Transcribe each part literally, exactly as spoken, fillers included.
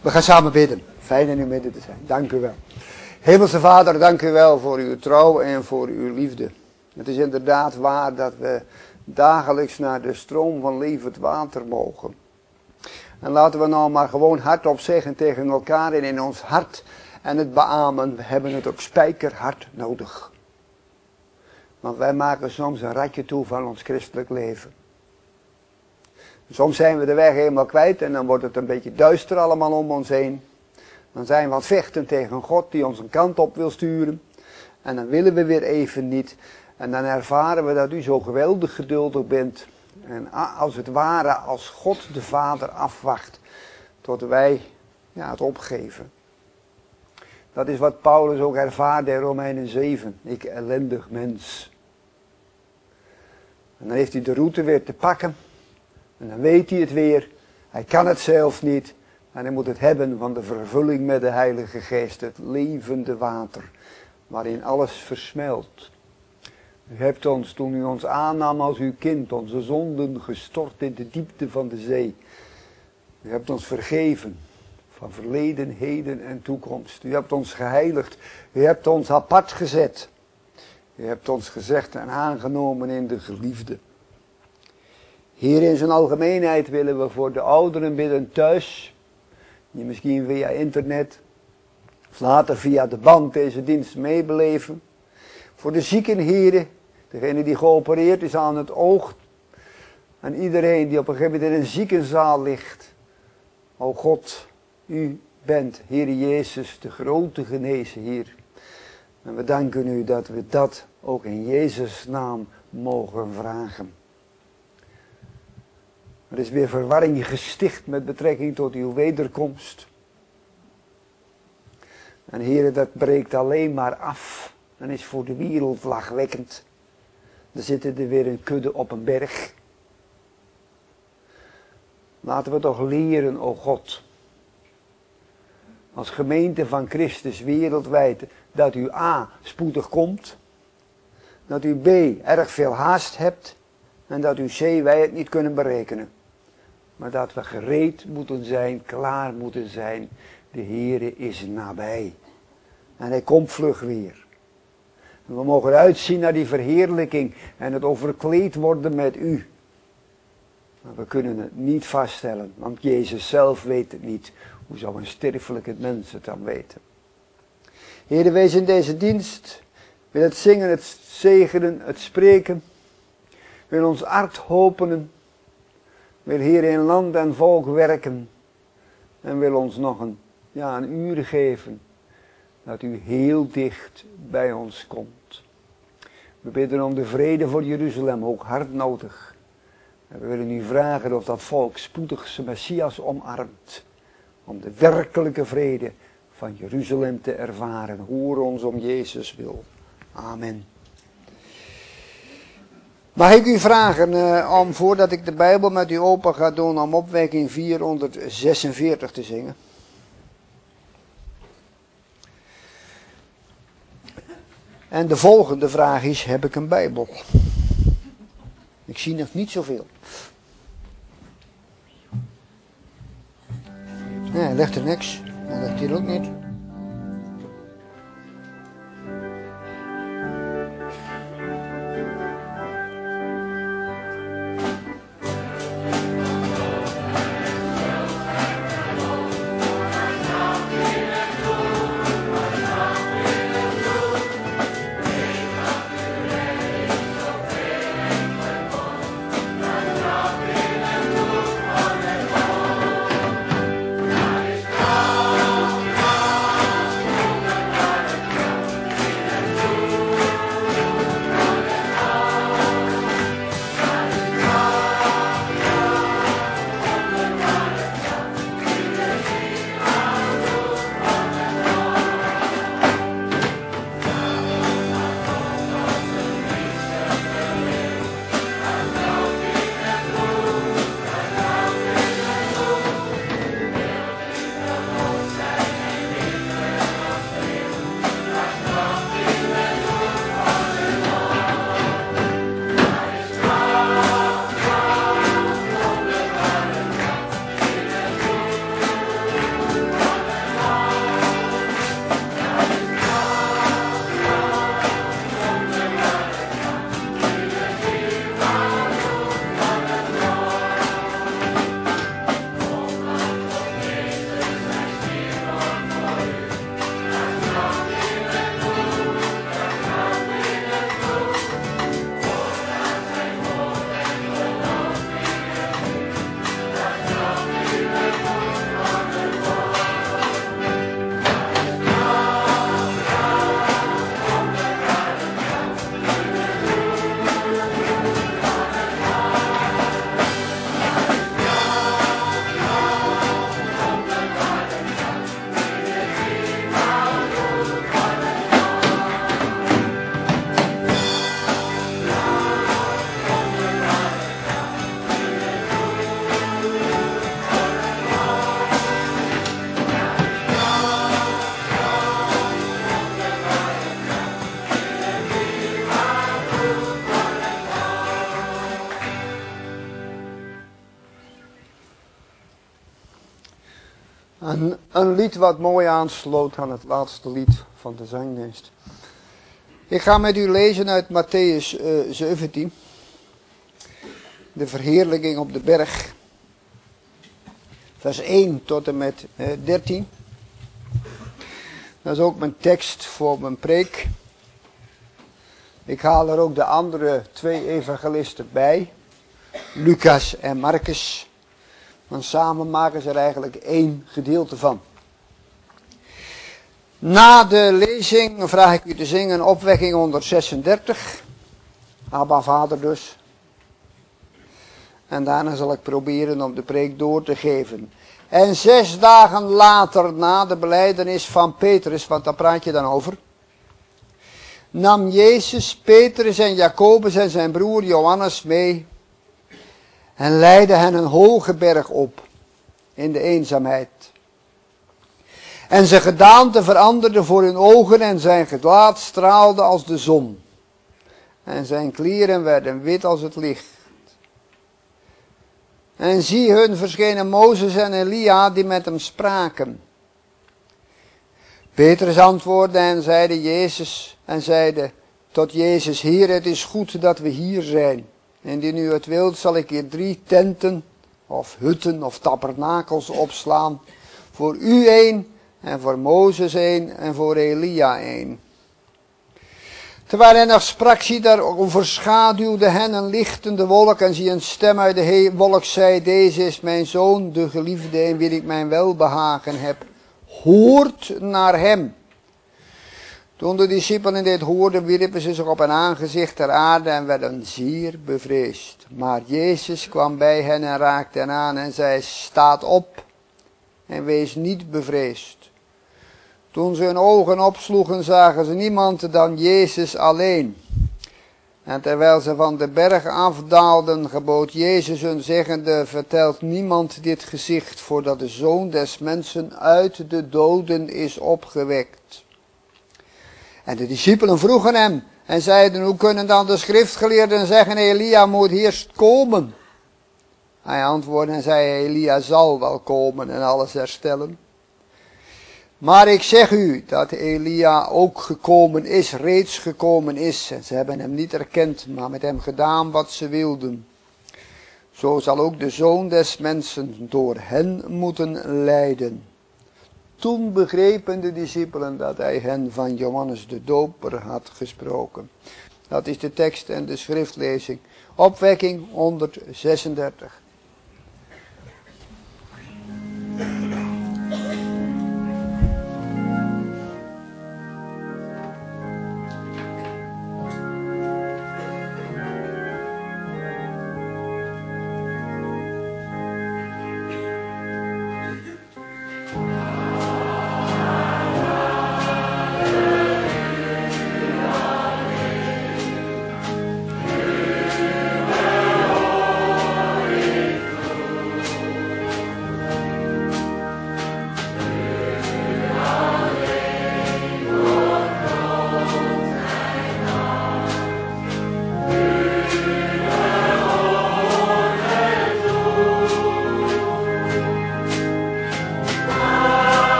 We gaan samen bidden. Fijn in uw midden te zijn. Dank u wel. Hemelse Vader, dank u wel voor uw trouw en voor uw liefde. Het is inderdaad waar dat we dagelijks naar de stroom van levend water mogen. En laten we nou maar gewoon hardop zeggen tegen elkaar en in ons hart en het beamen. We hebben het ook spijkerhard nodig. Want wij maken soms een ratje toe van ons christelijk leven. Soms zijn we de weg helemaal kwijt en dan wordt het een beetje duister allemaal om ons heen. Dan zijn we aan het vechten tegen God die ons een kant op wil sturen. En dan willen we weer even niet. En dan ervaren we dat u zo geweldig geduldig bent. En als het ware als God de Vader afwacht tot wij ja, het opgeven. Dat is wat Paulus ook ervaarde in Romeinen zeven. Ik ellendig mens. En dan heeft hij de route weer te pakken. En dan weet hij het weer. Hij kan het zelf niet. En hij moet het hebben van de vervulling met de Heilige Geest. Het levende water. Waarin alles versmelt. U hebt ons, toen u ons aannam als uw kind, onze zonden gestort in de diepte van de zee. U hebt ons vergeven. Van verleden, heden en toekomst. U hebt ons geheiligd. U hebt ons apart gezet. U hebt ons gezegd en aangenomen in de geliefde. Hier in zijn algemeenheid willen we voor de ouderen bidden thuis. Die misschien via internet. Of later via de band deze dienst meebeleven. Voor de zieken heren. Degene die geopereerd is aan het oog. En iedereen die op een gegeven moment in een ziekenzaal ligt. O God, u bent, Heer Jezus, de grote genezer hier. En we danken u dat we dat ook in Jezus' naam mogen vragen. Er is weer verwarring gesticht met betrekking tot uw wederkomst. En Heer, dat breekt alleen maar af. En is voor de wereld lachwekkend. Er zitten er weer een kudde op een berg. Laten we toch leren, o God. Als gemeente van Christus wereldwijd. Dat u A, spoedig komt. Dat u B, erg veel haast hebt. En dat u C, wij het niet kunnen berekenen. Maar dat we gereed moeten zijn, klaar moeten zijn. De Heere is nabij. En hij komt vlug weer. En we mogen uitzien naar die verheerlijking. En het overkleed worden met u. Maar we kunnen het niet vaststellen. Want Jezus zelf weet het niet. Hoe zou een sterfelijke mens het dan weten? Heere, wees in deze dienst. Wil het zingen, het zegenen, het spreken. Wil ons hart openen. Wil hier in land en volk werken. En wil ons nog een, ja, een uur geven. Dat u heel dicht bij ons komt. We bidden om de vrede voor Jeruzalem, ook hard nodig. En we willen u vragen of dat volk spoedig zijn Messias omarmt. Om de werkelijke vrede van Jeruzalem te ervaren. Hoor ons om Jezus wil. Amen. Mag ik u vragen uh, om, voordat ik de Bijbel met u open ga doen, om opwekking vierhonderdzesenveertig te zingen. En de volgende vraag is, heb ik een Bijbel? Ik zie nog niet zoveel. Nee, hij legt er niks. Hij legt hier ook niet. Een, een lied wat mooi aansloot aan het laatste lied van de zangdienst. Ik ga met u lezen uit Mattheüs uh, zeventien. De verheerlijking op de berg. Vers één tot en met uh, dertien. Dat is ook mijn tekst voor mijn preek. Ik haal er ook de andere twee evangelisten bij. Lucas en Marcus. Want samen maken ze er eigenlijk één gedeelte van. Na de lezing vraag ik u te zingen opwekking honderdzesendertig. Abba Vader dus. En daarna zal ik proberen om de preek door te geven. En zes dagen later, na de belijdenis van Petrus, want daar praat je dan over, nam Jezus Petrus en Jacobus en zijn broer Johannes mee en leidde hen een hoge berg op in de eenzaamheid. En zijn gedaante veranderde voor hun ogen en zijn gelaat straalde als de zon. En zijn kleren werden wit als het licht. En zie hun verschenen Mozes en Elia die met hem spraken. Petrus antwoordde en zeide Jezus en zeide tot Jezus: Heer, het is goed dat we hier zijn. Indien u het wilt, zal ik hier drie tenten of hutten of tabernakels opslaan. Voor u één en voor Mozes één en voor Elia één. Terwijl hij nog sprak, zie daar overschaduwde hen een lichtende wolk en zie een stem uit de wolk zei: Deze is mijn zoon, de geliefde, in wie ik mijn welbehagen heb. Hoort naar hem. Toen de discipelen dit hoorden, wierpen ze zich op hun aangezicht ter aarde en werden zeer bevreesd. Maar Jezus kwam bij hen en raakte hen aan en zei: Staat op en wees niet bevreesd. Toen ze hun ogen opsloegen, zagen ze niemand dan Jezus alleen. En terwijl ze van de berg afdaalden, gebood Jezus hun zeggende: Vertelt niemand dit gezicht, voordat de Zoon des Mensen uit de doden is opgewekt. En de discipelen vroegen hem en zeiden: Hoe kunnen dan de schriftgeleerden zeggen: Elia moet eerst komen? Hij antwoordde en zei: Elia zal wel komen en alles herstellen. Maar ik zeg u dat Elia ook gekomen is, reeds gekomen is. En ze hebben hem niet erkend, maar met hem gedaan wat ze wilden. Zo zal ook de Zoon des Mensen door hen moeten lijden. Toen begrepen de discipelen dat hij hen van Johannes de Doper had gesproken. Dat is de tekst en de schriftlezing. Opwekking honderdzesendertig.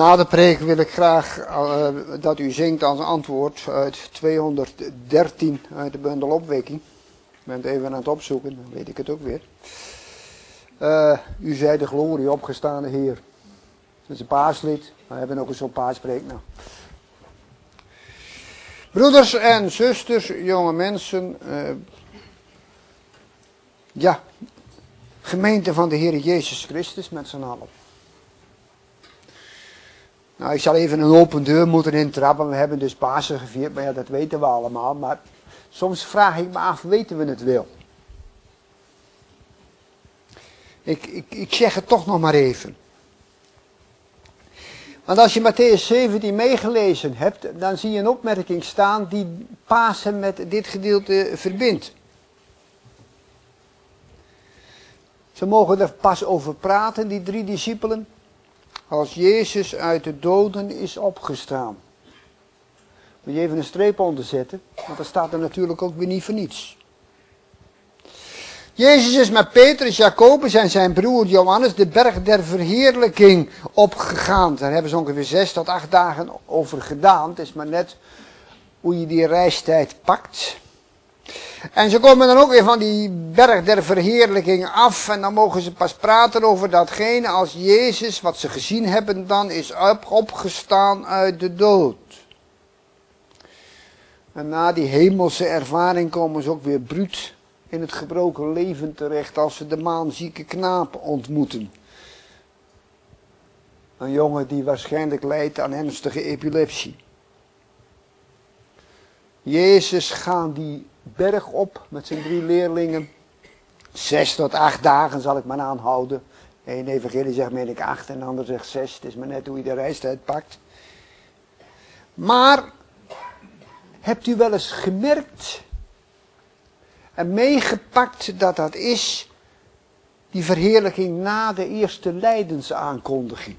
Na de preek wil ik graag uh, dat u zingt als antwoord uit tweehonderddertien uit de bundel Opwekking. Ik ben het even aan het opzoeken, dan weet ik het ook weer. Uh, u zei de glorie opgestane Heer. Dat is een paaslied. We hebben ook eens zo'n paaspreek nou. Broeders en zusters, jonge mensen. Uh, ja, gemeente van de Heer Jezus Christus met z'n allen. Nou, ik zal even een open deur moeten intrappen. We hebben dus Pasen gevierd, maar ja, dat weten we allemaal. Maar soms vraag ik me af, weten we het wel? Ik, ik, ik zeg het toch nog maar even. Want als je Mattheüs zeventien meegelezen hebt, dan zie je een opmerking staan die Pasen met dit gedeelte verbindt. Ze mogen er pas over praten, die drie discipelen, als Jezus uit de doden is opgestaan. Moet je even een streep onder zetten, want dat staat er natuurlijk ook weer niet voor niets. Jezus is met Petrus, Jacobus en zijn broer Johannes de berg der verheerlijking opgegaan. Daar hebben ze ongeveer zes tot acht dagen over gedaan. Het is maar net hoe je die reistijd pakt. En ze komen dan ook weer van die berg der verheerlijking af. En dan mogen ze pas praten over datgene als Jezus, wat ze gezien hebben, dan is opgestaan uit de dood. En na die hemelse ervaring komen ze ook weer bruut in het gebroken leven terecht als ze de maanzieke knaap ontmoeten. Een jongen die waarschijnlijk lijdt aan ernstige epilepsie. Jezus gaat die berg op met zijn drie leerlingen. Zes tot acht dagen zal ik maar aanhouden. Eén evangelie zegt meen ik acht en de ander zegt zes. Het is maar net hoe je de reistijd pakt. Maar hebt u wel eens gemerkt en meegepakt dat dat is die verheerlijking na de eerste lijdensaankondiging?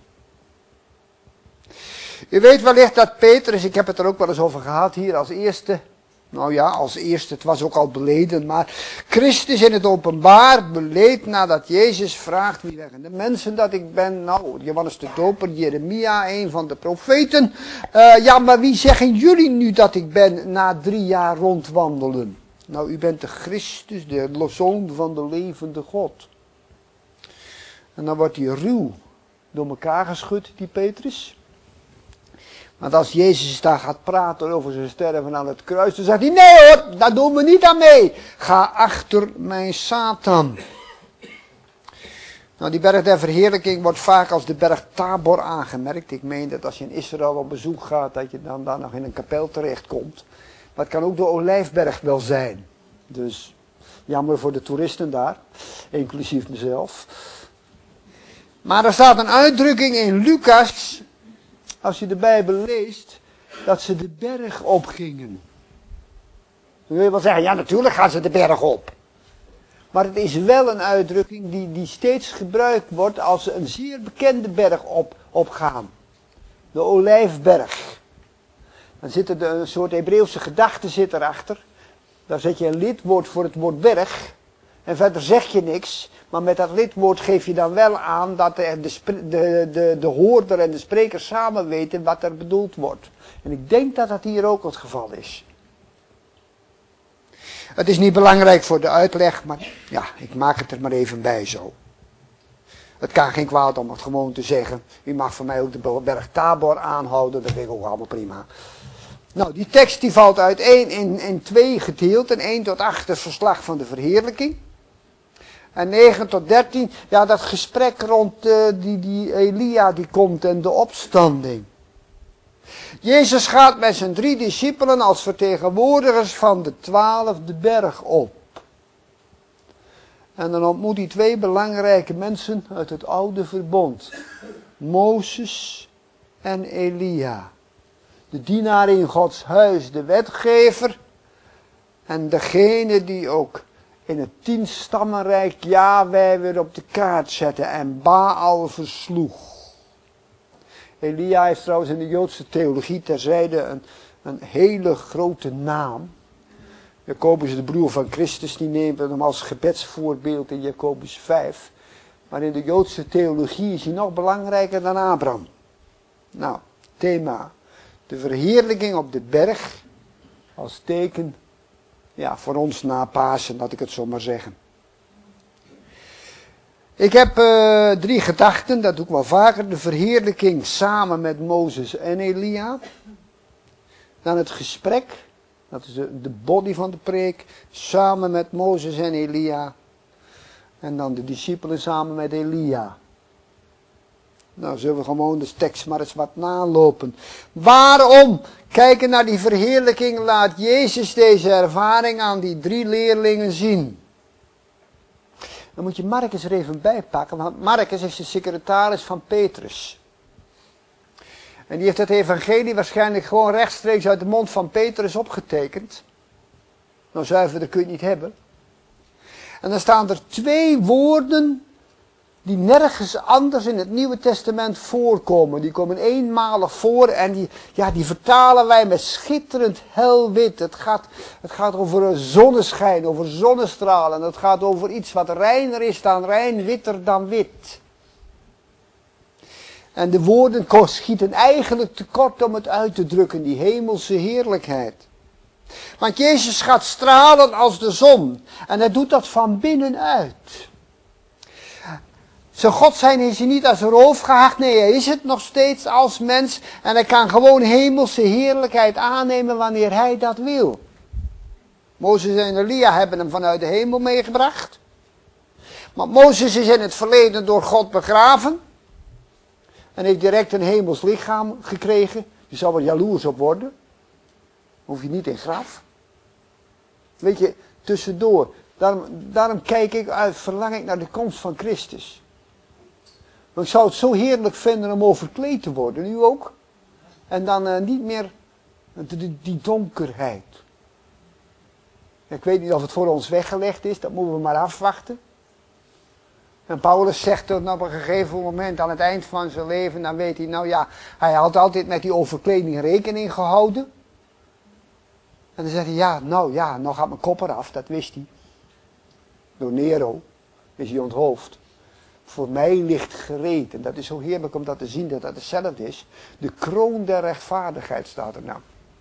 U weet wellicht dat Petrus, ik heb het er ook wel eens over gehad hier als eerste. Nou ja, als eerste, het was ook al beleden, maar Christus in het openbaar beleed nadat Jezus vraagt wie zeggen de mensen dat ik ben. Nou, Johannes de Doper, Jeremia, een van de profeten. Uh, ja, maar wie zeggen jullie nu dat ik ben na drie jaar rondwandelen? Nou, u bent de Christus, de zoon van de levende God. En dan wordt hij ruw door elkaar geschud, die Petrus. Want als Jezus daar gaat praten over zijn sterven aan het kruis, dan zegt hij, nee hoor, daar doen we niet aan mee. Ga achter mij, Satan. Nou, die berg der verheerlijking wordt vaak als de berg Tabor aangemerkt. Ik meen dat als je in Israël op bezoek gaat, dat je dan daar nog in een kapel terechtkomt. Maar het kan ook de Olijfberg wel zijn. Dus jammer voor de toeristen daar, inclusief mezelf. Maar er staat een uitdrukking in Lucas, als je de Bijbel leest, dat ze de berg opgingen. Dan wil je wel zeggen, ja natuurlijk gaan ze de berg op. Maar het is wel een uitdrukking die, die steeds gebruikt wordt als ze een zeer bekende berg op, opgaan. De Olijfberg. Dan zit er een soort Hebreeuwse gedachte zit erachter. Daar zet je een lidwoord voor het woord berg. En verder zeg je niks. Maar met dat lidwoord geef je dan wel aan dat de, de, de, de, de hoorder en de spreker samen weten wat er bedoeld wordt. En ik denk dat dat hier ook het geval is. Het is niet belangrijk voor de uitleg, maar ja, ik maak het er maar even bij zo. Het kan geen kwaad om het gewoon te zeggen. U mag voor mij ook de berg Tabor aanhouden, dat vind ik ook allemaal prima. Nou, die tekst die valt uiteen in, in twee gedeelten. één tot acht het verslag van de verheerlijking. En negen tot dertien, ja, dat gesprek rond uh, die, die Elia die komt en de opstanding. Jezus gaat met zijn drie discipelen als vertegenwoordigers van de twaalf de berg op. En dan ontmoet hij twee belangrijke mensen uit het oude verbond. Mozes en Elia. De dienaar in Gods huis, de wetgever. En degene die ook in het tienstammenrijk Jahweh weer op de kaart zette en Baal versloeg. Elia is trouwens in de Joodse theologie terzijde een, een hele grote naam. Jacobus, de broer van Christus, die neemt hem als gebedsvoorbeeld in Jacobus vijf. Maar in de Joodse theologie is hij nog belangrijker dan Abraham. Nou, thema. De verheerlijking op de berg. Als teken, ja, voor ons na Pasen, laat ik het zo maar zeggen. Ik heb uh, drie gedachten, dat doe ik wel vaker. De verheerlijking samen met Mozes en Elia. Dan het gesprek, dat is de, de body van de preek, samen met Mozes en Elia. En dan de discipelen samen met Elia. Nou, zullen we gewoon de tekst maar eens wat nalopen. Waarom? Kijken naar die verheerlijking, laat Jezus deze ervaring aan die drie leerlingen zien. Dan moet je Marcus er even bij pakken, want Marcus is de secretaris van Petrus. En die heeft het evangelie waarschijnlijk gewoon rechtstreeks uit de mond van Petrus opgetekend. Nou, zuiverder kun je het niet hebben. En dan staan er twee woorden die nergens anders in het Nieuwe Testament voorkomen. Die komen eenmalig voor en die, ja, die vertalen wij met schitterend helwit. Het gaat, het gaat over een zonneschijn, over zonnestralen. Het gaat over iets wat reiner is dan rein, witter dan wit. En de woorden schieten eigenlijk tekort om het uit te drukken, die hemelse heerlijkheid. Want Jezus gaat stralen als de zon. En hij doet dat van binnenuit. Zijn God zijn is hij niet als een roof gehaakt. Nee, hij is het nog steeds als mens. En hij kan gewoon hemelse heerlijkheid aannemen wanneer hij dat wil. Mozes en Elia hebben hem vanuit de hemel meegebracht. Maar Mozes is in het verleden door God begraven. En heeft direct een hemels lichaam gekregen. Je zou er jaloers op worden. Hoef je niet in graf. Weet je, tussendoor. Daarom, daarom kijk ik uit, verlang ik naar de komst van Christus. Want ik zou het zo heerlijk vinden om overkleed te worden. U ook? En dan uh, niet meer die, die donkerheid. Ik weet niet of het voor ons weggelegd is. Dat moeten we maar afwachten. En Paulus zegt dan op een gegeven moment aan het eind van zijn leven. Dan weet hij, nou ja, hij had altijd met die overkleding rekening gehouden. En dan zegt hij, ja, nou ja, nou gaat mijn kop eraf. Dat wist hij. Door Nero is hij onthoofd. Voor mij ligt gereed. En dat is zo heerlijk om dat te zien dat dat hetzelfde is. De kroon der rechtvaardigheid staat er nou.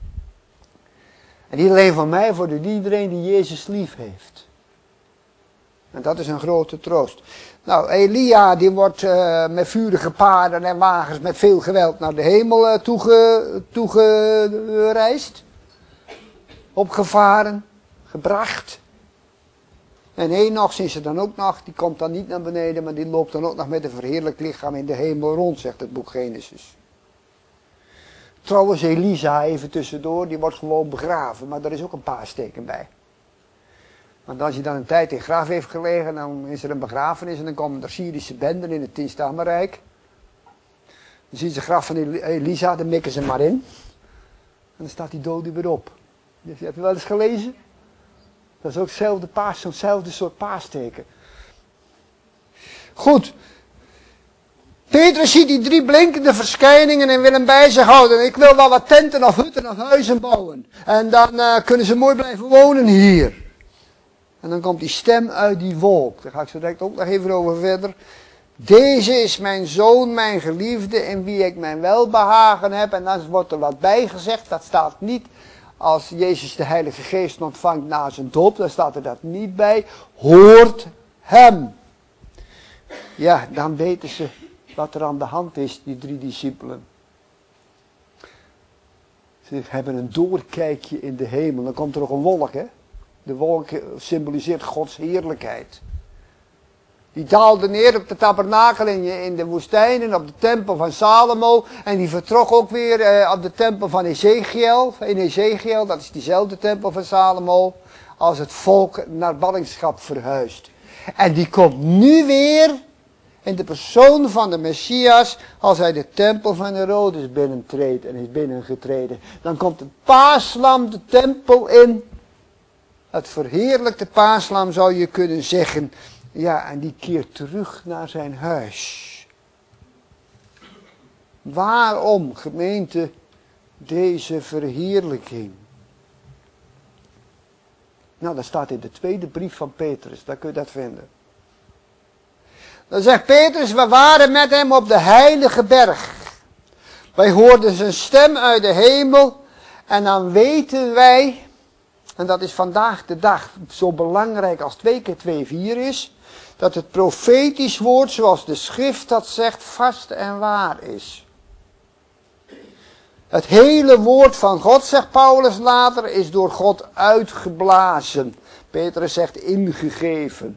En niet alleen van mij, voor iedereen die Jezus lief heeft. En dat is een grote troost. Nou, Elia die wordt uh, met vurige paarden en wagens met veel geweld naar de hemel uh, toege, toegereisd. Opgevaren, gebracht. En Henoch is er dan ook nog, die komt dan niet naar beneden, maar die loopt dan ook nog met een verheerlijk lichaam in de hemel rond, zegt het boek Genesis. Trouwens, Elisa, even tussendoor, die wordt gewoon begraven, maar daar is ook een paasteken bij. Want als je dan een tijd in graf heeft gelegen, dan is er een begrafenis en dan komen er Syrische benden in het tienstammenrijk. Dan zien ze het graf van Elisa, dan mikken ze maar in. En dan staat die dode weer op. Heb je het wel eens gelezen? Dat is ook hetzelfde paas, zo'nzelfde soort paasteken. Goed. Petrus ziet die drie blinkende verschijningen en wil hem bij zich houden. Ik wil wel wat tenten of hutten of huizen bouwen. En dan uh, kunnen ze mooi blijven wonen hier. En dan komt die stem uit die wolk. Daar ga ik zo direct ook nog even over verder. Deze is mijn zoon, mijn geliefde, in wie ik mijn welbehagen heb. En dan wordt er wat bij gezegd. Dat staat niet als Jezus de Heilige Geest ontvangt na zijn doop. Dan staat er dat niet bij. Hoort hem. Ja, dan weten ze wat er aan de hand is, die drie discipelen. Ze hebben een doorkijkje in de hemel. Dan komt er nog een wolk, hè. De wolk symboliseert Gods heerlijkheid. Die daalde neer op de tabernakel in, in de woestijn en op de tempel van Salomo. En die vertrok ook weer eh, op de tempel van Ezekiel. In Ezekiel, dat is diezelfde tempel van Salomo. Als het volk naar ballingschap verhuist. En die komt nu weer in de persoon van de Messias. Als hij de tempel van Herodes binnentreedt en is binnengetreden. Dan komt het paaslam de tempel in. Het verheerlijkte paaslam zou je kunnen zeggen. Ja, en die keert terug naar zijn huis. Waarom, gemeente, deze verheerlijking? Nou, dat staat in de tweede brief van Petrus. Daar kun je dat vinden. Dan zegt Petrus, we waren met hem op de heilige berg. Wij hoorden zijn stem uit de hemel. En dan weten wij, en dat is vandaag de dag zo belangrijk als twee keer twee vier is, dat het profetisch woord, zoals de schrift dat zegt, vast en waar is. Het hele woord van God, zegt Paulus later, is door God uitgeblazen. Petrus zegt ingegeven.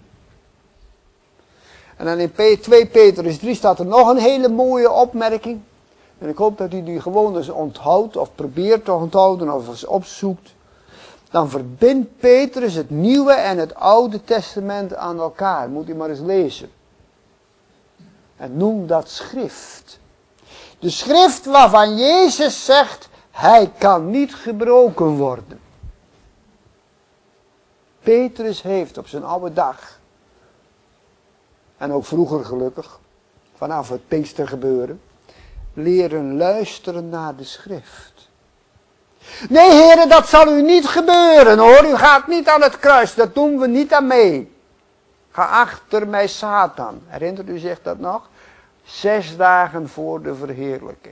En dan in twee Petrus drie staat er nog een hele mooie opmerking. En ik hoop dat u die gewoon eens onthoudt, of probeert te onthouden, of eens opzoekt. Dan verbindt Petrus het Nieuwe en het Oude Testament aan elkaar. Moet u maar eens lezen. En noem dat schrift. De schrift waarvan Jezus zegt, hij kan niet gebroken worden. Petrus heeft op zijn oude dag, en ook vroeger gelukkig, vanaf het Pinkstergebeuren, leren luisteren naar de schrift. Nee, heren, dat zal u niet gebeuren hoor. U gaat niet aan het kruis, dat doen we niet aan mee. Ga achter mij, Satan. Herinnert u zich dat nog? Zes dagen voor de verheerlijking.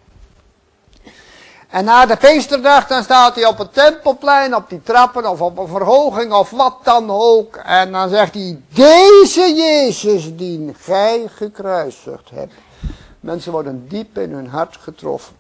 En na de Pinksterdag, dan staat hij op het tempelplein, op die trappen, of op een verhoging, of wat dan ook. En dan zegt hij, deze Jezus die gij gekruisigd hebt. Mensen worden diep in hun hart getroffen.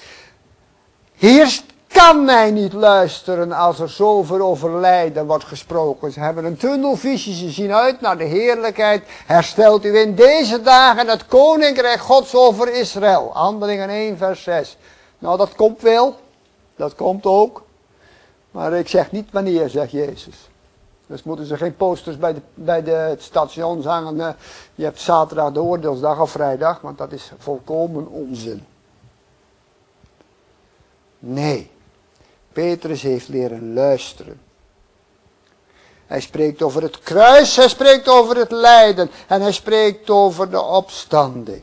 Hier kan mij niet luisteren als er zoveel over lijden wordt gesproken. Ze hebben een tunnelvisie, ze zien uit naar de heerlijkheid. Herstelt u in deze dagen het koninkrijk Gods over Israël. Handelingen één vers zes. Nou, dat komt wel. Dat komt ook. Maar ik zeg niet wanneer, zegt Jezus. Dus moeten ze geen posters bij de, bij de stations hangen. Je hebt zaterdag de oordeelsdag of vrijdag, want dat is volkomen onzin. Nee, Petrus heeft leren luisteren. Hij spreekt over het kruis, hij spreekt over het lijden en hij spreekt over de opstanding.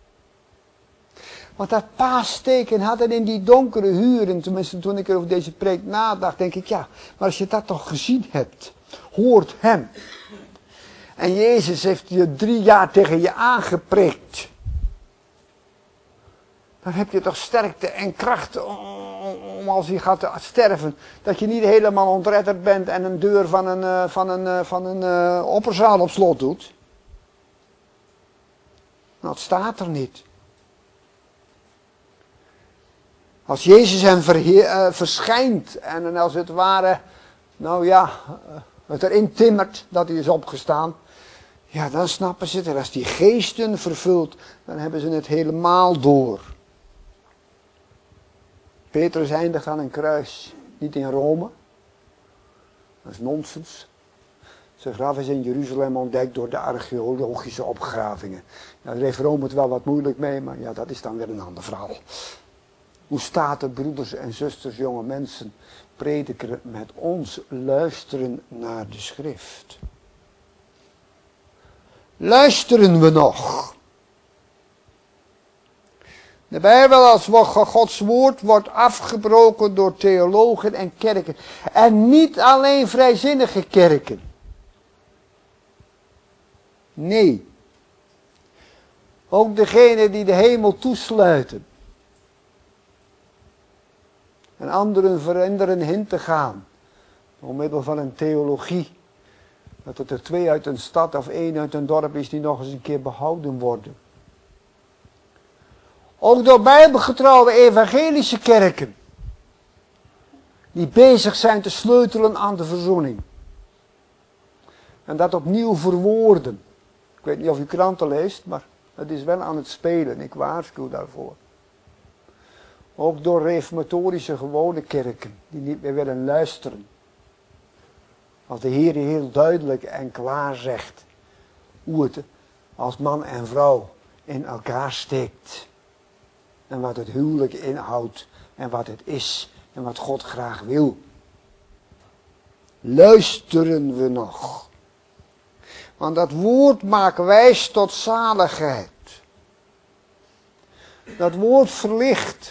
Want dat paasteken had het in die donkere huren, tenminste toen ik over deze preek nadacht, denk ik ja, maar als je dat toch gezien hebt, hoort hem. En Jezus heeft je drie jaar tegen je aangeprikt. Dan heb je toch sterkte en kracht om als je gaat sterven, dat je niet helemaal ontredderd bent en een deur van een, van een, van een uh, opperzaal op slot doet. Nou, het staat er niet. Als Jezus hem verheer, uh, verschijnt en als het ware, nou ja, uh, het erin timmert dat hij is opgestaan. Ja, dan snappen ze het. En als die geesten vervult, dan hebben ze het helemaal door. Petrus eindigt aan een kruis, niet in Rome. Dat is nonsens. Zijn graf is in Jeruzalem ontdekt door de archeologische opgravingen. Ja, daar heeft Rome het wel wat moeilijk mee, maar ja, dat is dan weer een ander verhaal. Hoe staat het, broeders en zusters, jonge mensen, prediker met ons luisteren naar de schrift? Luisteren we nog? De Bijbel als Gods woord wordt afgebroken door theologen en kerken. En niet alleen vrijzinnige kerken. Nee. Ook degenen die de hemel toesluiten. En anderen veranderen hin te gaan. Door middel van een theologie. Dat het er twee uit een stad of één uit een dorp is die nog eens een keer behouden worden. Ook door bijbelgetrouwe evangelische kerken. Die bezig zijn te sleutelen aan de verzoening. En dat opnieuw verwoorden. Ik weet niet of u kranten leest, maar het is wel aan het spelen. Ik waarschuw daarvoor. Ook door reformatorische gewone kerken. Die niet meer willen luisteren. Als de Heer heel duidelijk en klaar zegt. Hoe het als man en vrouw in elkaar steekt. En wat het huwelijk inhoudt. En wat het is. En wat God graag wil. Luisteren we nog. Want dat woord maakt wijs tot zaligheid. Dat woord verlicht.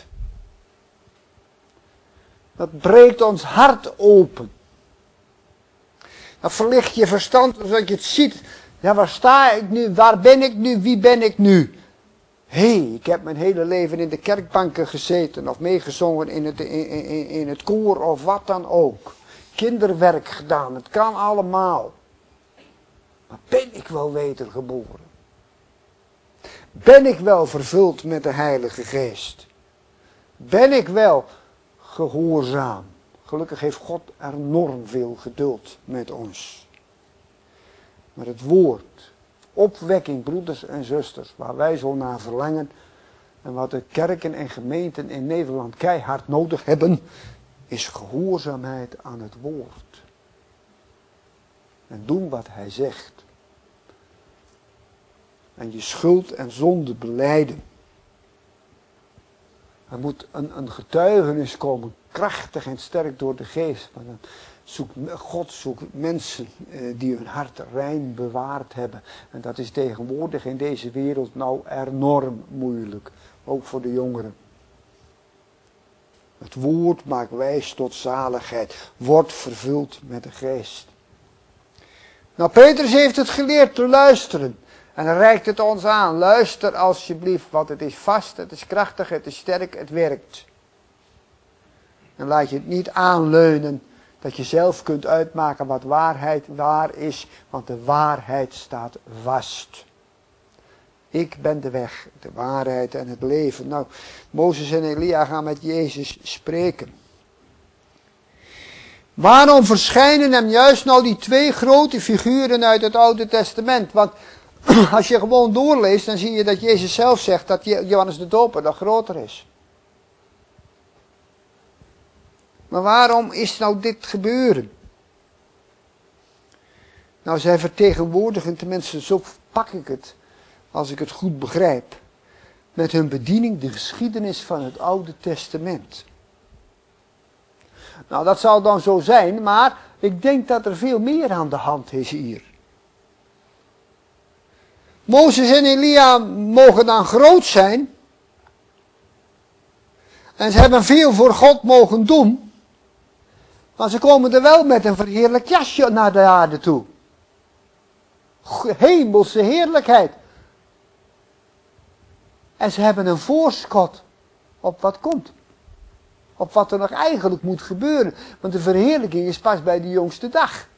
Dat breekt ons hart open. Dat verlicht je verstand zodat je het ziet. Ja, waar sta ik nu? Waar ben ik nu? Wie ben ik nu? Hé, hey, ik heb mijn hele leven in de kerkbanken gezeten of meegezongen in het, in, in, in het koor of wat dan ook. Kinderwerk gedaan, het kan allemaal. Maar ben ik wel wedergeboren? Ben ik wel vervuld met de Heilige Geest? Ben ik wel gehoorzaam? Gelukkig heeft God enorm veel geduld met ons. Maar het woord, opwekking, broeders en zusters, waar wij zo naar verlangen en wat de kerken en gemeenten in Nederland keihard nodig hebben, is gehoorzaamheid aan het woord. En doen wat hij zegt. En je schuld en zonde belijden. Er moet een, een getuigenis komen, krachtig en sterk door de geest. Maar dan zoekt, God zoekt mensen eh, die hun hart rein bewaard hebben. En dat is tegenwoordig in deze wereld nou enorm moeilijk. Ook voor de jongeren. Het woord maakt wijs tot zaligheid. Wordt vervuld met de geest. Nou, Petrus heeft het geleerd te luisteren. En dan reikt het ons aan. Luister alsjeblieft, want het is vast, het is krachtig, het is sterk, het werkt. En laat je het niet aanleunen dat je zelf kunt uitmaken wat waarheid waar is, want de waarheid staat vast. Ik ben de weg, de waarheid en het leven. Nou, Mozes en Elia gaan met Jezus spreken. Waarom verschijnen hem juist nou die twee grote figuren uit het Oude Testament? Want als je gewoon doorleest, dan zie je dat Jezus zelf zegt dat Johannes de Doper nog groter is. Maar waarom is nou dit gebeuren? Nou, zij vertegenwoordigen, tenminste zo pak ik het, als ik het goed begrijp, met hun bediening de geschiedenis van het Oude Testament. Nou, dat zal dan zo zijn, maar ik denk dat er veel meer aan de hand is hier. Mozes en Elia mogen dan groot zijn. En ze hebben veel voor God mogen doen. Maar ze komen er wel met een verheerlijk jasje naar de aarde toe. Hemelse heerlijkheid. En ze hebben een voorschot op wat komt. Op wat er nog eigenlijk moet gebeuren. Want de verheerlijking is pas bij de jongste dag.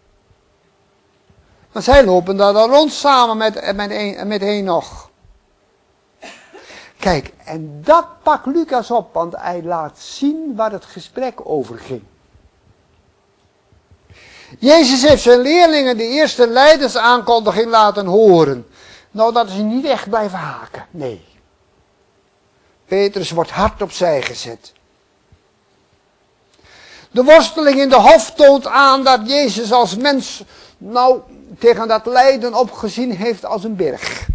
Maar zij lopen daar dan rond samen met, met, met Henoch. Kijk, en dat pakt Lucas op, want hij laat zien waar het gesprek over ging. Jezus heeft zijn leerlingen de eerste lijdensaankondiging laten horen. Nou, dat is niet echt blijven haken, nee. Petrus wordt hard opzij gezet. De worsteling in de hof toont aan dat Jezus als mens, nou, tegen dat lijden opgezien heeft als een berg.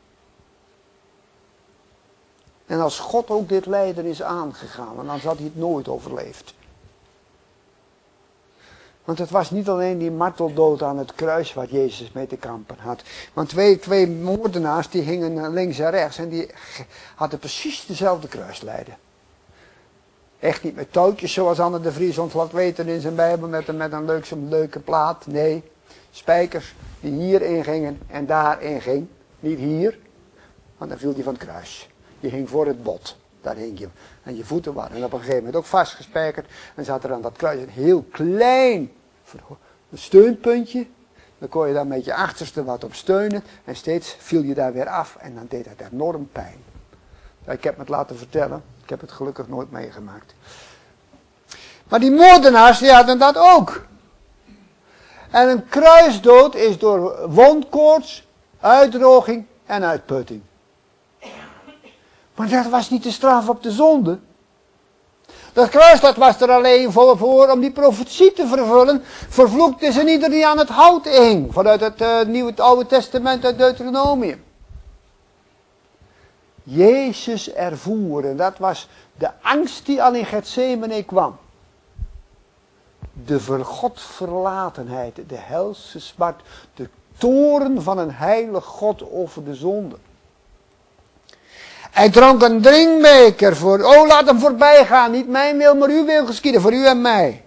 En als God ook dit lijden is aangegaan, dan had hij het nooit overleefd. Want het was niet alleen die marteldood aan het kruis wat Jezus mee te kampen had. Want twee, twee moordenaars die hingen links en rechts en die hadden precies dezelfde kruislijden. Echt niet met touwtjes zoals Anne de Vries ons laat weten in zijn Bijbel met een, met een leuk, zo'n leuke plaat. Nee, spijkers die hierin gingen en daarin ging. Niet hier, want dan viel hij van het kruis. Je hing voor het bot, daar hing je. En je voeten waren op een gegeven moment ook vastgespijkerd. En zat er aan dat kruis een heel klein een steunpuntje. Dan kon je daar met je achterste wat op steunen. En steeds viel je daar weer af en dan deed het enorm pijn. Ik heb me het laten vertellen. Ik heb het gelukkig nooit meegemaakt. Maar die moordenaars die hadden dat ook. En een kruisdood is door wondkoorts, uitdroging en uitputting. Maar dat was niet de straf op de zonde. Dat kruis dat was er alleen voor, voor om die profetie te vervullen. Vervloekt is een ieder die aan het hout hing. Vanuit het uh, Nieuwe het Oude Testament uit Deuteronomium. Jezus ervoer, en dat was de angst die al in Gethsemane kwam. De vergodverlatenheid, de helse smart, de toorn van een heilig God over de zonde. Hij dronk een drinkbeker voor, oh laat hem voorbij gaan, niet mijn wil, maar uw wil geschieden, voor u en mij.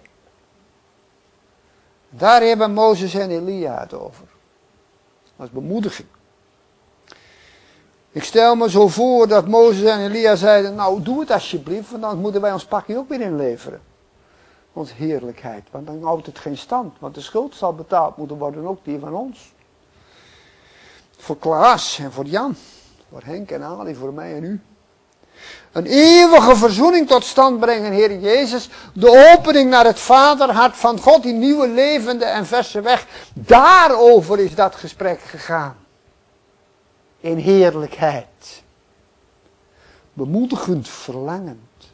Daar hebben Mozes en Elia het over. Als bemoediging. Ik stel me zo voor dat Mozes en Elia zeiden, nou doe het alsjeblieft, want dan moeten wij ons pakje ook weer inleveren. Onze heerlijkheid, want dan houdt het geen stand, want de schuld zal betaald moeten worden, ook die van ons. Voor Klaas en voor Jan, voor Henk en Ali, voor mij en u. Een eeuwige verzoening tot stand brengen, Heer Jezus. De opening naar het vaderhart van God, die nieuwe levende en verse weg. Daarover is dat gesprek gegaan. In heerlijkheid. Bemoedigend, verlangend.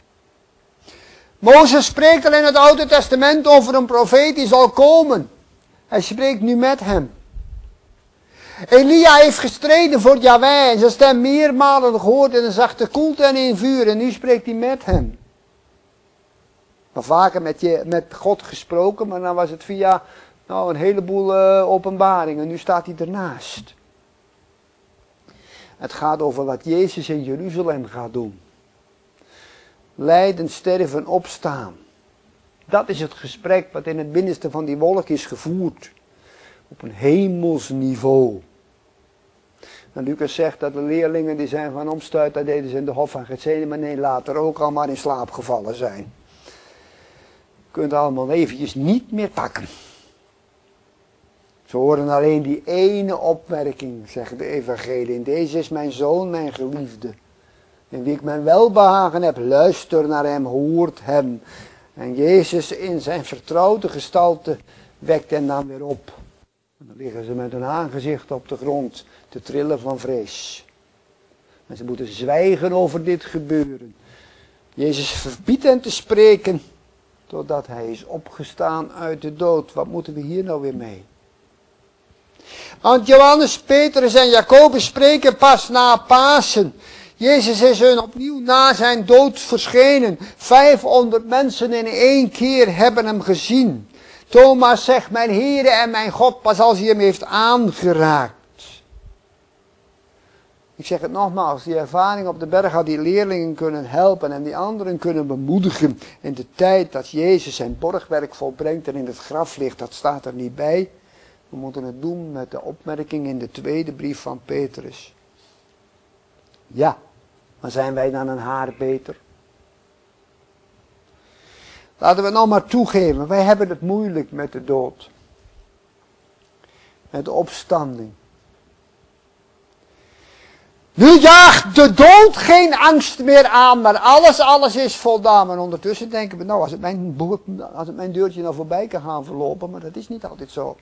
Mozes spreekt al in het Oude Testament over een profeet die zal komen. Hij spreekt nu met hem. Elia heeft gestreden voor Jahweh en zijn stem meermalen gehoord in een zachte koelte en in vuur. En nu spreekt hij met hem. Maar vaker met, je, met God gesproken, maar dan was het via nou, een heleboel uh, openbaringen. Nu staat hij ernaast. Het gaat over wat Jezus in Jeruzalem gaat doen. Lijden, sterven, opstaan. Dat is het gesprek wat in het binnenste van die wolk is gevoerd. Op een hemels niveau. En Lucas zegt dat de leerlingen die zijn van omstuit, dat deden ze in de hof van Gethsemane, later ook al maar in slaap gevallen zijn. Je kunt allemaal eventjes niet meer pakken. Ze horen alleen die ene opmerking, zegt de evangelie. Deze is mijn zoon, mijn geliefde. In wie ik mijn welbehagen heb, luister naar hem, hoort hem. En Jezus in zijn vertrouwde gestalte wekt hen dan weer op. En dan liggen ze met hun aangezicht op de grond te trillen van vrees. En ze moeten zwijgen over dit gebeuren. Jezus verbiedt hen te spreken totdat hij is opgestaan uit de dood. Wat moeten we hier nou weer mee? Want Johannes, Petrus en Jacobus spreken pas na Pasen. Jezus is hun opnieuw na zijn dood verschenen. vijfhonderd mensen in één keer hebben hem gezien. Thomas zegt, mijn Heere en mijn God, pas als hij hem heeft aangeraakt. Ik zeg het nogmaals, die ervaring op de berg had die leerlingen kunnen helpen en die anderen kunnen bemoedigen. In de tijd dat Jezus zijn borgwerk volbrengt en in het graf ligt, dat staat er niet bij. We moeten het doen met de opmerking in de tweede brief van Petrus. Ja, maar zijn wij dan een haar beter? Laten we het nou maar toegeven, wij hebben het moeilijk met de dood. Met de opstanding. Nu jaagt de dood geen angst meer aan, maar alles, alles is voldaan. En ondertussen denken we, nou als het mijn, als het mijn deurtje nou voorbij kan gaan verlopen, maar dat is niet altijd zo.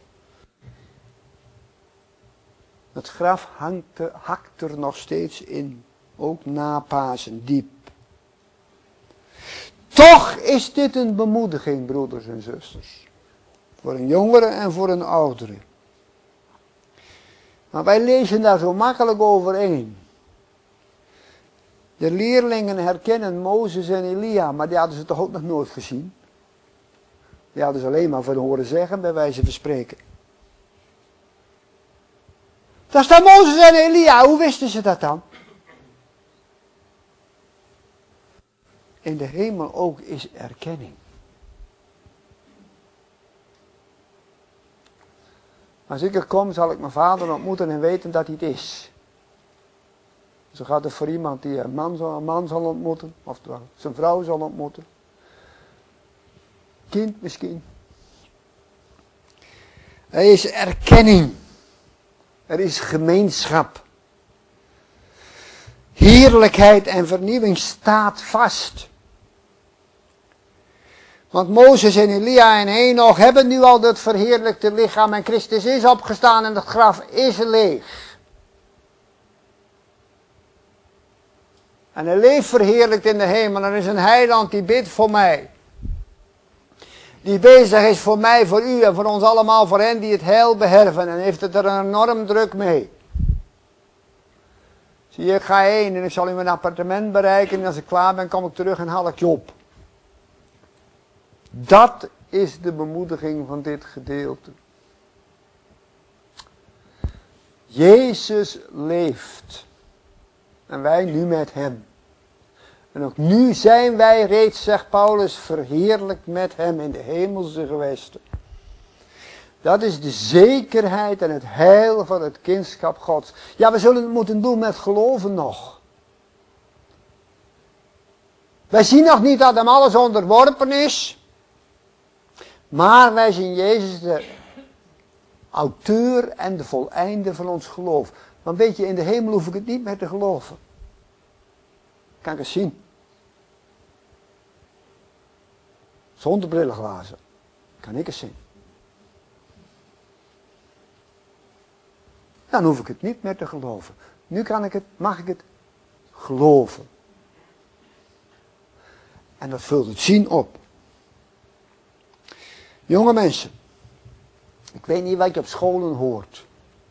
Het graf hangt er, hakt er nog steeds in, ook na Pasen, diep. Toch is dit een bemoediging, broeders en zusters. Voor een jongere en voor een oudere. Maar wij lezen daar zo makkelijk overheen. De leerlingen herkennen Mozes en Elia, maar die hadden ze toch ook nog nooit gezien. Die hadden ze alleen maar van horen zeggen, bij wijze van spreken. Daar staan Mozes en Elia, hoe wisten ze dat dan? In de hemel ook is erkenning. Als ik er kom, zal ik mijn vader ontmoeten en weten dat hij het is. Zo gaat het voor iemand die een man zal, een man zal ontmoeten, of zijn vrouw zal ontmoeten. Kind misschien. Er is erkenning. Er is gemeenschap. Heerlijkheid en vernieuwing staat vast. Want Mozes en Elia en Henoch hebben nu al dat verheerlijkte lichaam en Christus is opgestaan en het graf is leeg. En hij leeft verheerlijkt in de hemel. Er is een heiland die bidt voor mij. Die bezig is voor mij, voor u en voor ons allemaal, voor hen die het heil beherven. En heeft het er enorm druk mee. Zie je, ik ga heen en ik zal u mijn appartement bereiken. En als ik klaar ben, kom ik terug en haal ik je op. Dat is de bemoediging van dit gedeelte. Jezus leeft. En wij nu met hem. En ook nu zijn wij reeds, zegt Paulus, verheerlijkt met hem in de hemelse gewesten. Dat is de zekerheid en het heil van het kindschap Gods. Ja, we zullen het moeten doen met geloven nog. Wij zien nog niet dat hem alles onderworpen is. Maar wij zien Jezus de auteur en de voleinde van ons geloof. Want weet je, in de hemel hoef ik het niet meer te geloven. Kan ik het zien. Zonder brillenglazen. Kan ik het zien. Dan hoef ik het niet meer te geloven. Nu kan ik het, mag ik het geloven. En dat vult het zien op. Jonge mensen. Ik weet niet wat je op scholen hoort.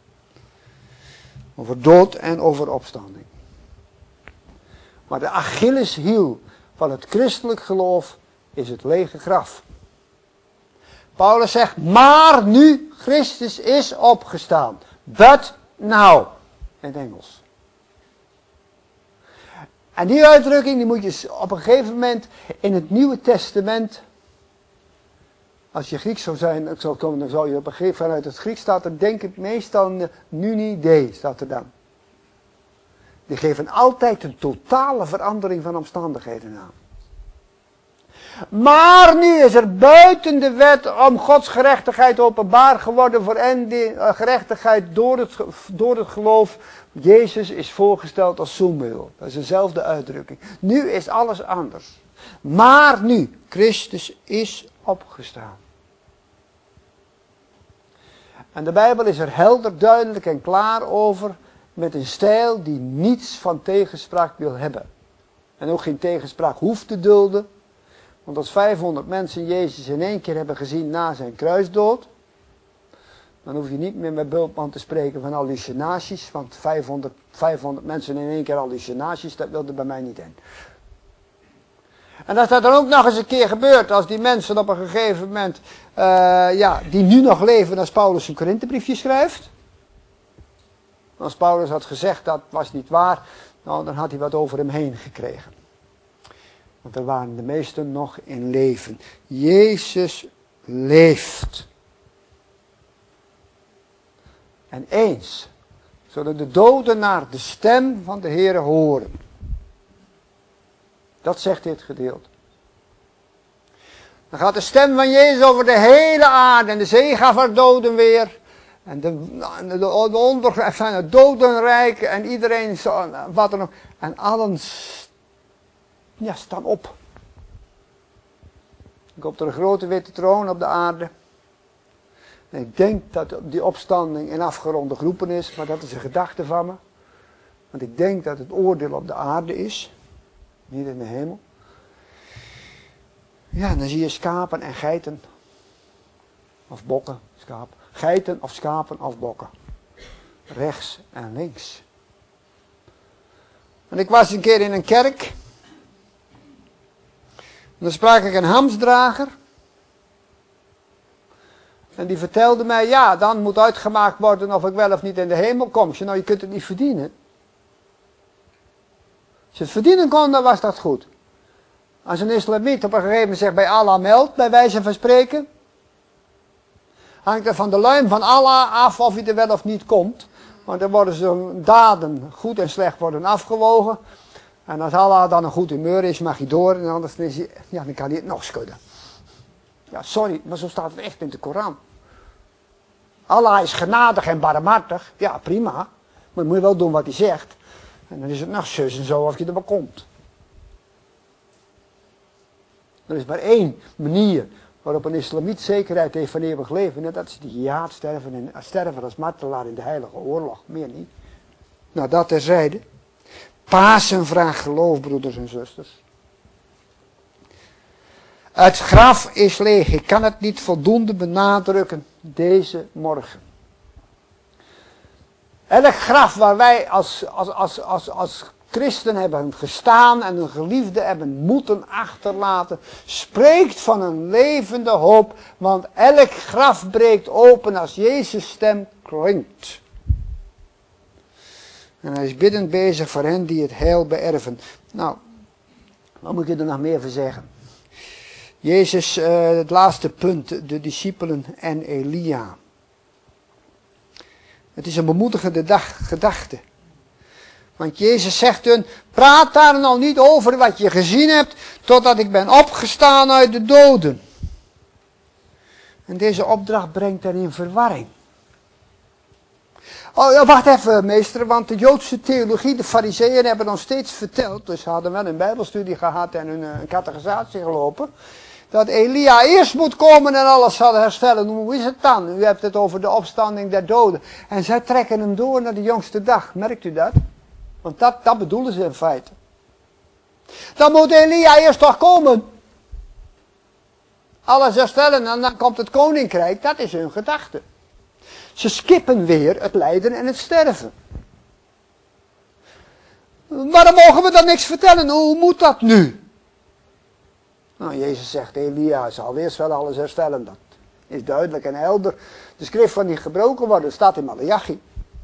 Over dood en over opstanding. Maar de Achilleshiel van het christelijk geloof is het lege graf. Paulus zegt, maar nu Christus is opgestaan. But now. In het Engels. En die uitdrukking die moet je op een gegeven moment in het Nieuwe Testament. Als je Grieks zou zijn, dan zou je op een gegeven moment vanuit het Grieks staat er denk ik meestal nuni de staat er dan. Die geven altijd een totale verandering van omstandigheden aan. Maar nu is er buiten de wet om Gods gerechtigheid openbaar geworden voor hen die uh, gerechtigheid door het, door het geloof. Jezus is voorgesteld als zoenmiddel. Dat is dezelfde uitdrukking. Nu is alles anders. Maar nu, Christus is opgestaan. En de Bijbel is er helder, duidelijk en klaar over. Met een stijl die niets van tegenspraak wil hebben. En ook geen tegenspraak hoeft te dulden. Want als vijfhonderd mensen Jezus in één keer hebben gezien na zijn kruisdood. Dan hoef je niet meer met Bultmann te spreken van hallucinaties. Want vijfhonderd, vijfhonderd mensen in één keer hallucinaties, dat wilde bij mij niet in. En als dat dan ook nog eens een keer gebeurt, als die mensen op een gegeven moment, uh, ja, die nu nog leven als Paulus een Korinthebriefje schrijft. Als Paulus had gezegd dat was niet waar, nou, dan had hij wat over hem heen gekregen. Want er waren de meesten nog in leven. Jezus leeft. En eens zullen de doden naar de stem van de Heere horen. Dat zegt dit gedeelte. Dan gaat de stem van Jezus over de hele aarde. En de zee gaat voor doden weer. En de, de, de onder zijn het dodenrijk. En iedereen, wat er nog. En allen ja, staan op. Er komt er een grote witte troon op de aarde. En ik denk dat die opstanding in afgeronde groepen is. Maar dat is een gedachte van me. Want ik denk dat het oordeel op de aarde is. Niet in de hemel. Ja, dan zie je schapen en geiten. Of bokken, schapen. Geiten of schapen of bokken. Rechts en links. En ik was een keer in een kerk. En dan sprak ik een hamsdrager. En die vertelde mij, ja, dan moet uitgemaakt worden of ik wel of niet in de hemel kom. Ik zei, nou, je kunt het niet verdienen. Als je het verdienen kon, dan was dat goed. Als een islamiet op een gegeven moment zegt bij Allah meldt, bij wijze van spreken. Hangt er van de luim van Allah af of hij er wel of niet komt. Want dan worden zijn daden, goed en slecht, worden afgewogen. En als Allah dan een goed humeur is, mag hij door. En anders is hij, ja, dan kan hij het nog schudden. Ja, sorry, maar zo staat het echt in de Koran. Allah is genadig en barmhartig. Ja, prima. Maar dan moet je wel doen wat hij zegt. En dan is het nog zus en zo of je er wel komt. Er is maar één manier waarop een islamiet zekerheid heeft van eeuwig leven. En dat is die jihad, sterven, in, sterven als martelaar in de heilige oorlog. Meer niet. Nou, dat terzijde. Pasen vraagt geloof, broeders en zusters. Het graf is leeg. Ik kan het niet voldoende benadrukken deze morgen. Elk graf waar wij als, als, als, als, als christen hebben gestaan en een geliefde hebben moeten achterlaten, spreekt van een levende hoop, want elk graf breekt open als Jezus' stem klinkt. En hij is biddend bezig voor hen die het heil beërven. Nou, wat moet ik er nog meer voor zeggen? Jezus, uh, het laatste punt, de discipelen en Elia. Het is een bemoedigende dag, gedachte. Want Jezus zegt hun, praat daar nou niet over wat je gezien hebt, totdat ik ben opgestaan uit de doden. En deze opdracht brengt hen in verwarring. Oh ja, wacht even meester, want de Joodse theologie, de fariseeën hebben ons steeds verteld, dus ze hadden wel een bijbelstudie gehad en een, een catechisatie gelopen, dat Elia eerst moet komen en alles zal herstellen. Hoe is het dan? U hebt het over de opstanding der doden. En zij trekken hem door naar de jongste dag, merkt u dat? Want dat, dat bedoelen ze in feite. Dan moet Elia eerst toch komen. Alles herstellen en dan komt het koninkrijk, dat is hun gedachte. Ze skippen weer het lijden en het sterven. Waarom mogen we dan niks vertellen? Hoe moet dat nu? Nou, Jezus zegt, Elia zal eerst wel alles herstellen. Dat is duidelijk en helder. De schrift van die gebroken worden staat in Maleachi.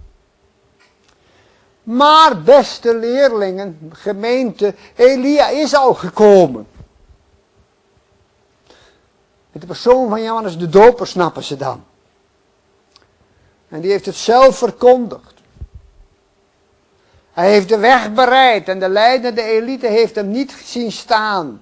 Maar beste leerlingen, gemeente, Elia is al gekomen. Met de persoon van Johannes de Doper snappen ze dan. En die heeft het zelf verkondigd. Hij heeft de weg bereid en de leidende elite heeft hem niet zien staan.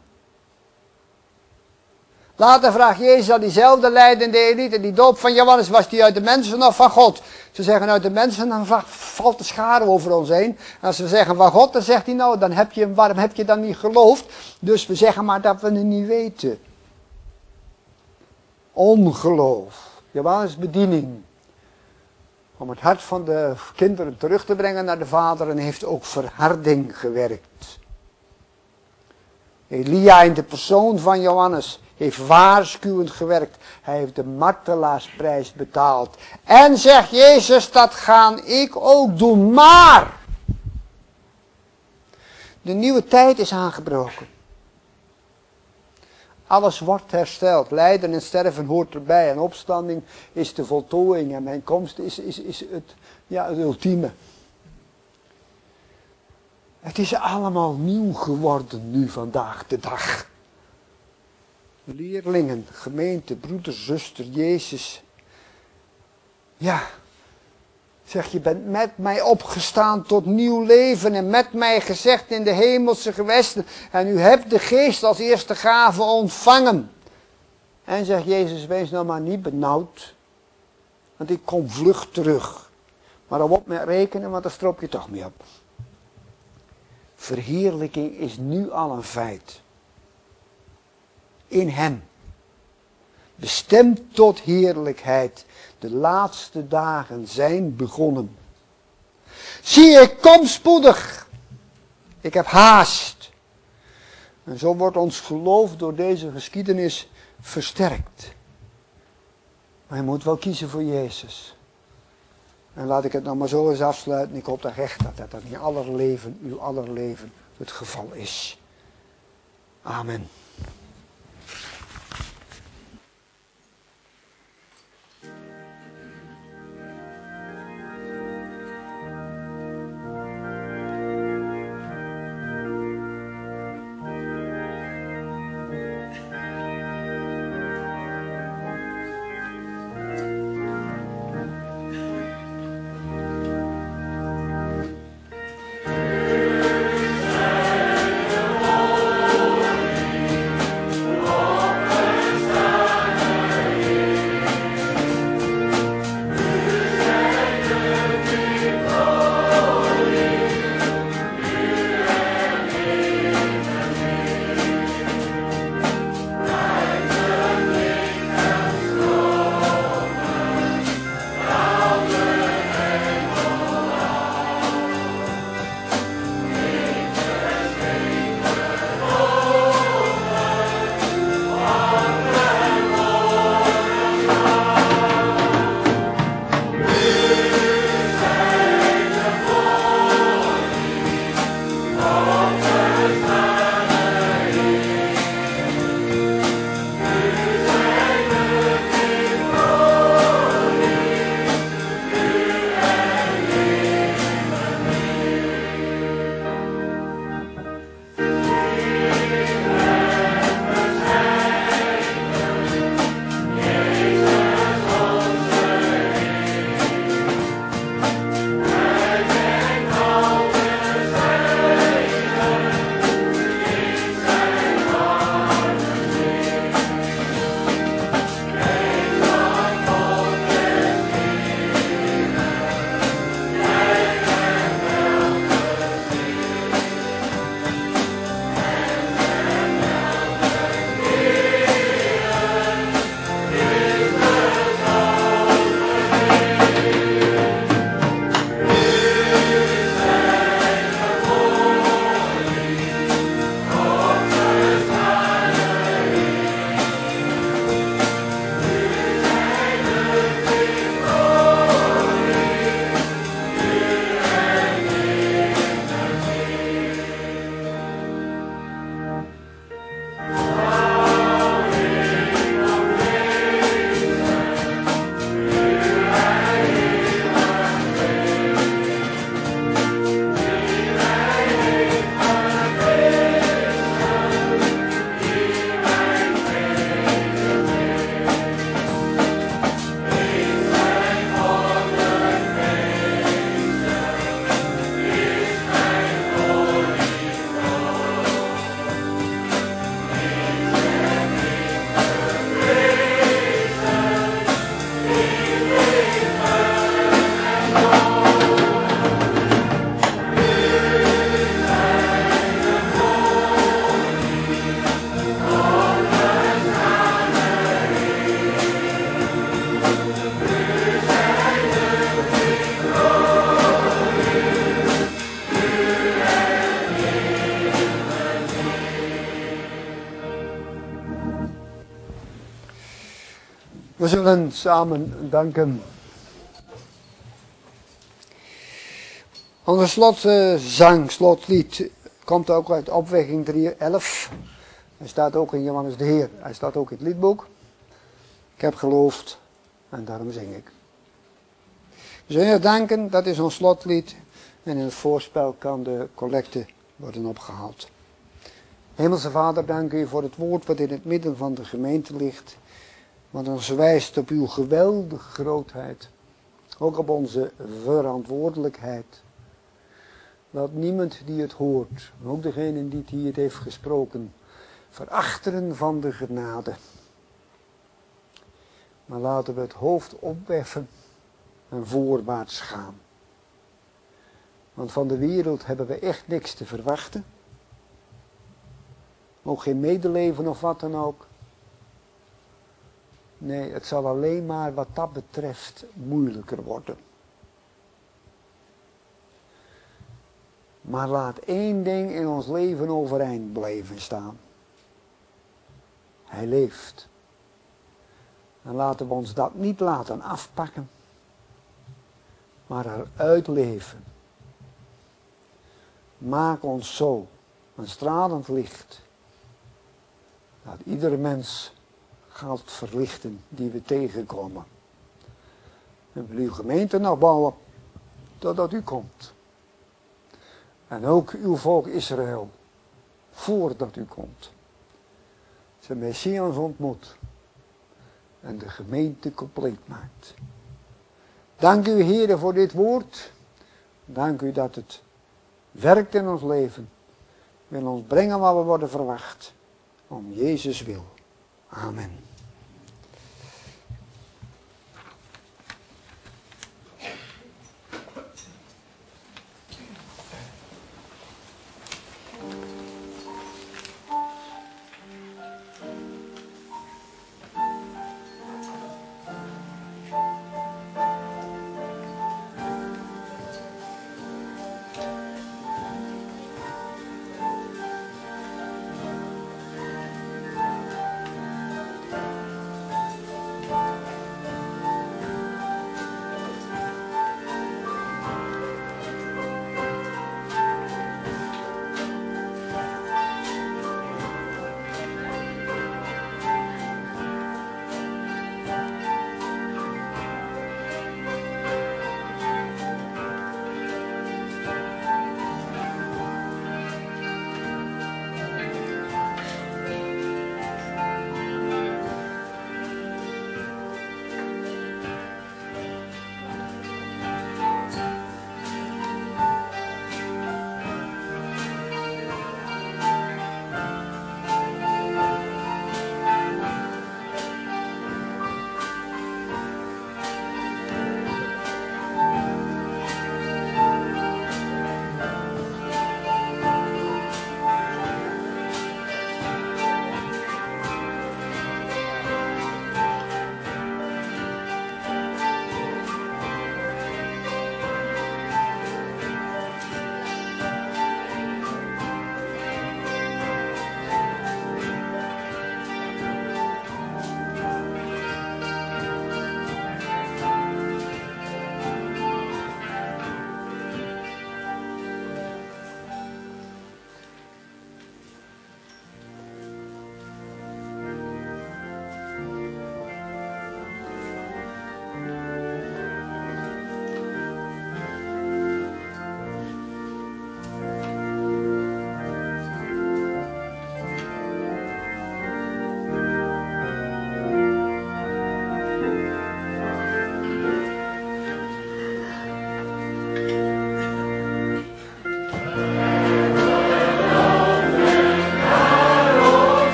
Later vraagt Jezus aan diezelfde leidende elite, die doop van Johannes, was die uit de mensen of van God? Ze zeggen uit de mensen, dan valt de schare over ons heen. En als ze zeggen van God, dan zegt hij nou, dan heb je, waarom heb je dan niet geloofd? Dus we zeggen maar dat we het niet weten. Ongeloof. Johannes' bediening. Om het hart van de kinderen terug te brengen naar de vader en heeft ook verharding gewerkt. Elia in de persoon van Johannes heeft waarschuwend gewerkt. Hij heeft de martelaarsprijs betaald. En zegt Jezus, dat ga ik ook doen. Maar de nieuwe tijd is aangebroken. Alles wordt hersteld. Lijden en sterven hoort erbij. En opstanding is de voltooiing. En mijn komst is, is, is het, ja, het ultieme. Het is allemaal nieuw geworden nu vandaag de dag. Leerlingen, gemeente, broeder, zuster, Jezus. Ja, zeg je bent met mij opgestaan tot nieuw leven en met mij gezegd in de hemelse gewesten. En u hebt de geest als eerste gave ontvangen. En zegt Jezus, wees nou maar niet benauwd. Want ik kom vlug terug. Maar dan op met rekenen, want daar stroop je toch mee op. Verheerlijking is nu al een feit. In hem. Bestemd tot heerlijkheid. De laatste dagen zijn begonnen. Zie, ik kom spoedig. Ik heb haast. En zo wordt ons geloof door deze geschiedenis versterkt. Maar je moet wel kiezen voor Jezus. En laat ik het nou maar zo eens afsluiten. Ik hoop dat echt dat dat in aller leven, uw aller leven, het geval is. Amen. We zullen samen danken. Onze slotzang, slotlied, komt ook uit Opwekking drie elf. Hij staat ook in Johannes de Heer. Hij staat ook in het liedboek. Ik heb geloofd en daarom zing ik. We zullen Heer danken, dat is ons slotlied. En in het voorspel kan de collecte worden opgehaald. Hemelse Vader, dank u voor het woord wat in het midden van de gemeente ligt. Wat ons wijst op uw geweldige grootheid. Ook op onze verantwoordelijkheid. Dat niemand die het hoort, ook degene die het hier heeft gesproken, verachteren van de genade. Maar laten we het hoofd opheffen en voorwaarts gaan. Want van de wereld hebben we echt niks te verwachten. Ook geen medeleven of wat dan ook. Nee, het zal alleen maar wat dat betreft moeilijker worden. Maar laat één ding in ons leven overeind blijven staan. Hij leeft. En laten we ons dat niet laten afpakken. Maar eruit leven. Maak ons zo een stralend licht. Dat iedere mens gaat verlichten die we tegenkomen. En wil uw gemeente nog bouwen totdat u komt. En ook uw volk Israël, voordat u komt. Zijn Messias ontmoet. En de gemeente compleet maakt. Dank u, Heere, voor dit woord. Dank u dat het werkt in ons leven. Wil ons brengen waar we worden verwacht. Om Jezus wil. Amen.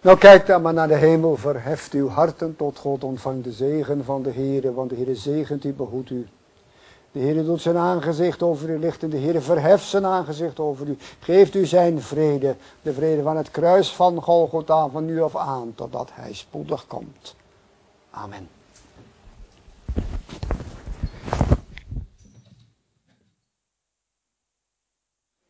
Nou kijk dan maar naar de hemel, verheft uw harten tot God, ontvang de zegen van de Heere, want de Heere zegent u, behoedt u. De Heere doet zijn aangezicht over u lichten, de Heere verheft zijn aangezicht over u, geeft u zijn vrede, de vrede van het kruis van Golgotha van nu af aan, totdat hij spoedig komt. Amen.